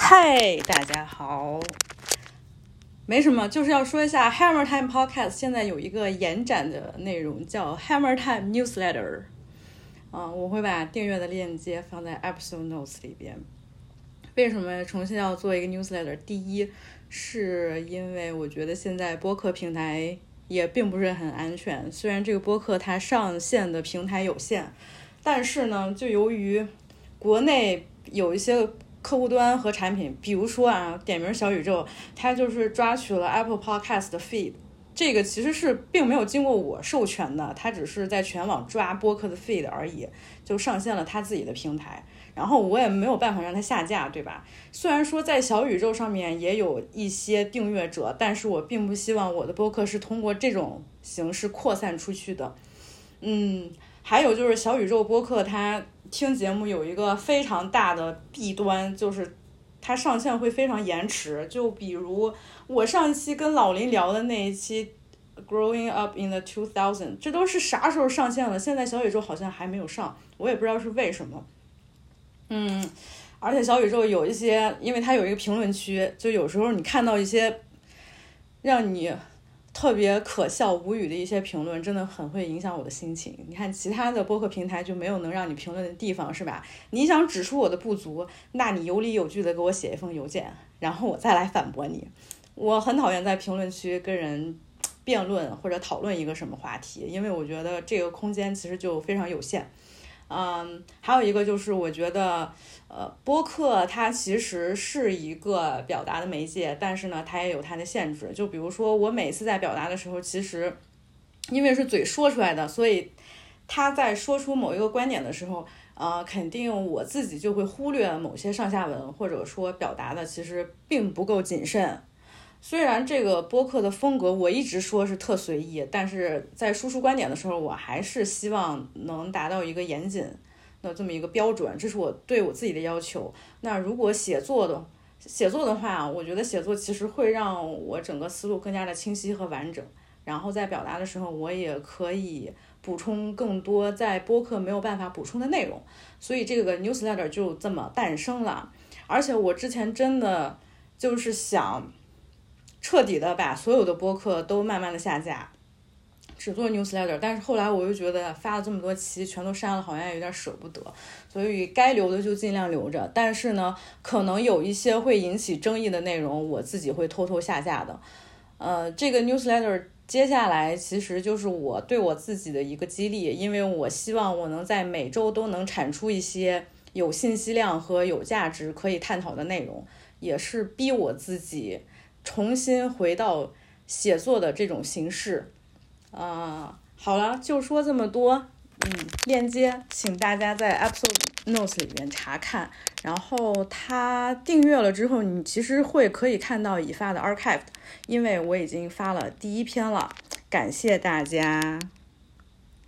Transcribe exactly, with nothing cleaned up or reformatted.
嗨，大家好。没什么，就是要说一下 Hammer Time Podcast 现在有一个延展的内容叫 Hammer Time Newsletter。嗯，我会把订阅的链接放在 Episode Notes 里边。为什么重新要做一个 newsletter？ 第一，是因为我觉得现在播客平台也并不是很安全。虽然这个播客它上线的平台有限，但是呢，就由于国内有一些客户端和产品，比如说啊，点名小宇宙，它就是抓取了 Apple Podcast 的 feed， 这个其实是并没有经过我授权的，它只是在全网抓播客的 feed 而已，就上线了它自己的平台。然后我也没有办法让它下架，对吧？虽然说在小宇宙上面也有一些订阅者，但是我并不希望我的播客是通过这种形式扩散出去的。嗯，还有就是小宇宙播客它听节目有一个非常大的弊端，就是它上线会非常延迟。就比如我上一期跟老林聊的那一期 Growing Up in the two thousand， 这都是啥时候上线了？现在小宇宙好像还没有上，我也不知道是为什么。嗯，而且小宇宙有一些，因为它有一个评论区，就有时候你看到一些让你特别可笑无语的一些评论，真的很会影响我的心情。你看其他的播客平台就没有能让你评论的地方，是吧？你想指出我的不足，那你有理有据的给我写一封邮件，然后我再来反驳你。我很讨厌在评论区跟人辩论或者讨论一个什么话题，因为我觉得这个空间其实就非常有限。嗯，还有一个就是我觉得呃，播客它其实是一个表达的媒介，但是呢它也有它的限制。就比如说我每次在表达的时候，其实因为是嘴说出来的，所以他在说出某一个观点的时候呃，肯定我自己就会忽略某些上下文，或者说表达的其实并不够谨慎。虽然这个播客的风格我一直说是特随意，但是在输出观点的时候，我还是希望能达到一个严谨的这么一个标准，这是我对我自己的要求。那如果写作的写作的话，我觉得写作其实会让我整个思路更加的清晰和完整，然后在表达的时候我也可以补充更多在播客没有办法补充的内容，所以这个 newsletter 就这么诞生了。而且我之前真的就是想彻底的把所有的播客都慢慢的下架，只做 newsletter， 但是后来我又觉得发了这么多期全都删了，好像有点舍不得，所以该留的就尽量留着。但是呢，可能有一些会引起争议的内容，我自己会偷偷下架的。呃，这个 newsletter 接下来其实就是我对我自己的一个激励，因为我希望我能在每周都能产出一些有信息量和有价值可以探讨的内容，也是逼我自己重新回到写作的这种形式。呃，好了，就说这么多。嗯，链接请大家在 Episode Notes 里面查看，然后它订阅了之后，你其实会可以看到已发的 archive， 因为我已经发了第一篇了。感谢大家。